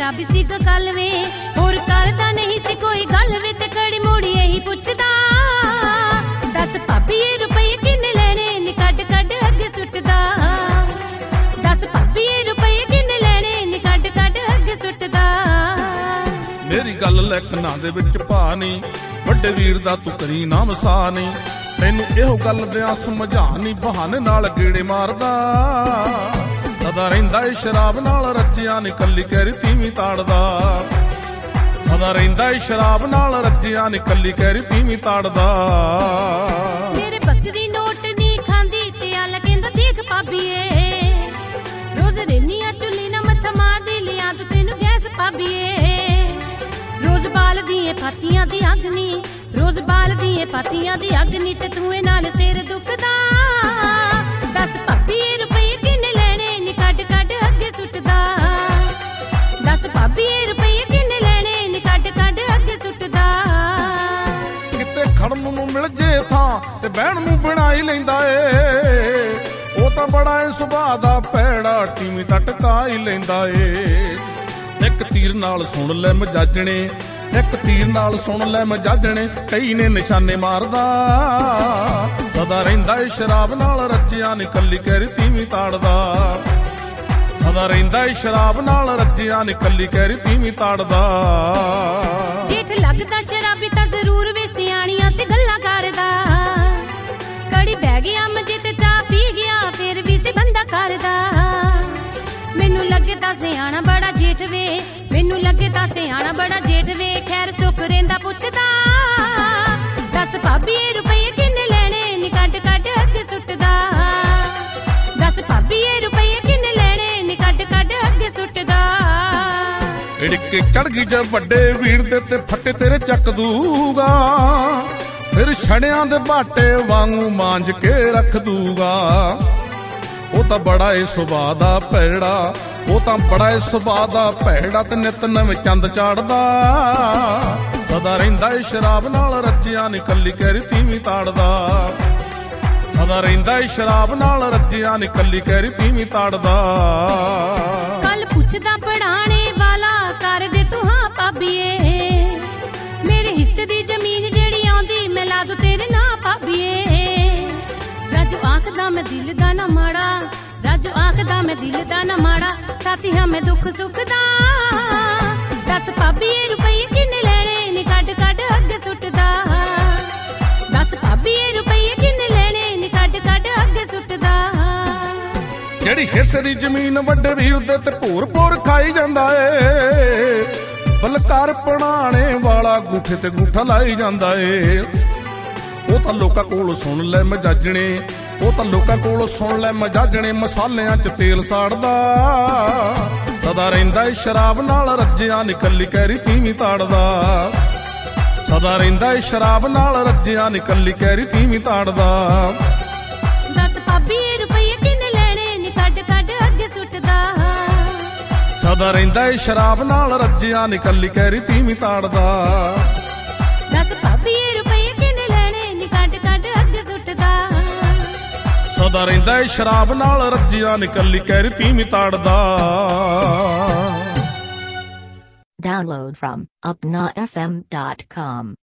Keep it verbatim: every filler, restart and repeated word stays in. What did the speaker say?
शराबी सी गल वे होर करदा नहीं सी कोई गल वे ते कड़ी मुड़ी यही पुछदा दस भाभी ये रुपये किन्ने लैणे नी कड कड अगे सुटदा दस भाभी ये रुपये किन्ने लैणे नी कड कड अगे सुटदा मेरी गल लैकना दे विच पा नी वड्डे वीर दा तू करी ना मसा नी तैनू इहो गल दियां समझा नी बहाने नाल गेड़े मारदा सदा रहिंदा ए शराब नाल रज्जिया नी कल्ली कैरी तीवी ताड़दा सदा रहिंदा ए शराब नाल रज्जिया नी कल्ली कैरी तीवी ताड़दा मेरे बकरी नोट नी खांदी ते आ लगेंदा देख भाभीए रोज रेनिया चुल्ली ना मत्था मारदी लिया तू तेनू गैस भाभीए रोज बाल दिए फातियां दी अग्नि रोज बाल दिए फातियां दी अग्नि ते तू ए नाल सिर दुखदा दस भाभी ए रुपये किन्ने लैणे नी कड कड अगे सुटदा दस भाभी ए रुपये किन्ने लैणे नी कड कड अगे सुटदा किते खड़न नूं मिल जे थां ते बहण नूं बनाई लैंदा ए ओ तां बड़ा ए सुभाਅ दा पैड़ा टीवी टटका ही लैंदा ए एक तीर नाल सुन ले मजाजणे एक तीर नाल सुन ले मजाजणे कई ने निशाने मारदा सदा रहिंदा ए शराब नाल रज्जिया नी कल्ली कैरी तीवी ताड़दा सदा रहिंदा ए शराब नाल रज्जिया नी कल्ली कैरी तीवी ताड़दा जेठ लगदा शराबी तां जरूर वे सियाणियां सी गल्लां करदा कड़ी बह गया मजे ते चाह पी गया फिर भी सी बंदा करदा मैनू लगदा सियाणा बड़ा जेठ वे मैनू लगदा सियाणा बड़ा जेठ वे खैर सुख रहिंदा पुछदा दस भाभी ए रुपये किन्ने लैणे नी कड कड अगे सुटदा दस भाभी ए रुपये किन्ने लैणे नी कड कड अगे सुटदा इड़के चढ़ गई जब वड्डे वीर दे ते फट्टे तेरे चक दूगा फिर छड़ियां दे बाटे वांगू मांज के रख दूगा ओ तां बड़ा ए सुभाਅ दा पैड़ा ओ तां बड़ा ए सुभाਅ दा पैड़ा ते नित नवें चंद चाड़दा सदा रहिंदा ए शराब नाल रज्जिया नी कल्ली कैरी तीवी ताड़दा सदा रहिंदा ए शराब नाल रज्जिया नी कल्ली कैरी तीवी ताड़दा कल पुछदा पढ़ाने वाला कर दे तू हां भाभीए मेरे हिस्से दी जमीन जेड़ी आंदी मैं ला दूं तेरे नां भाभीए राजू आखदा मैं दिल दा ना माड़ा राजू आखदा मैं दिल दा ना माड़ा साथी हां मैं दुख सुख दा दस भाभी ए रुपये किन्ने लैणे नी कड कड अगे सुटदा दस भाभी ए रुपये किन्ने लैणे नी कड कड अगे सुटदा जेड़ी हिस्से दी जमीन वड्डे वीर दे ते भोर भोर खाई जांदा ए बलकार पणाणे वाला गूठे ते गूठा लाई जांदा ए ओ तां लोकां कोल सुन ले मजाजणे ओ तां लोकां कोल सुन ले मजाजणे मसालियां च तेल साड़दा सदा रहिंदा ए शराब नाल रज्जिया नी कल्ली कैरी तीवी ताड़दा सदा रहिंदा ए शराब नाल रज्जिया नी कल्ली कैरी तीवी ताड़दा दस भाभी ए रुपये किन्ने लैणे नी कड कड अगे सुटदा सदा रहिंदा ए शराब नाल रज्जिया नी कल्ली कैरी तीवी ताड़दा दस भाभी ए रुपये किन्ने लैणे नी कड कड अगे सुटदा सदा रहिंदा ए शराब नाल रज्जिया नी कल्ली कैरी तीवी ताड़दा Download from upna f m dot com